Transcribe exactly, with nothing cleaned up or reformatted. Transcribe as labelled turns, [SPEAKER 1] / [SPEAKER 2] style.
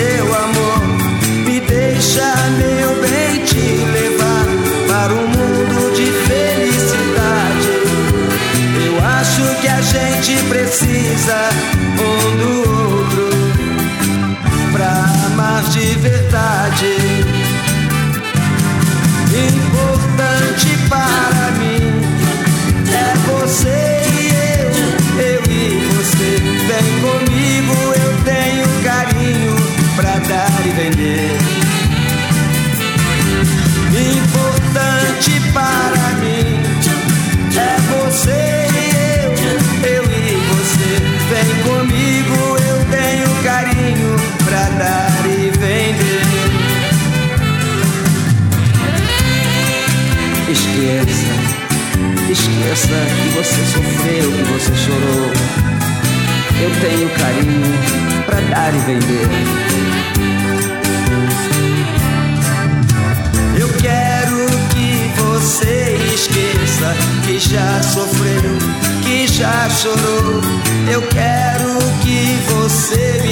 [SPEAKER 1] seu amor. Me deixa, meu bem, te levar para um mundo de felicidade. Eu acho que a gente precisa um do outro pra amar de verdade. Importante para mim é você e eu, eu e você. Vem comigo, eu tenho carinho pra dar e vender. Importante para mim é você e eu, eu e você. Vem comigo, eu tenho carinho pra dar e vender. Esqueça, esqueça que você sofreu, que você chorou. Eu tenho carinho pra dar e vender. Eu quero que você esqueça que já sofreu, que já chorou. Eu quero que você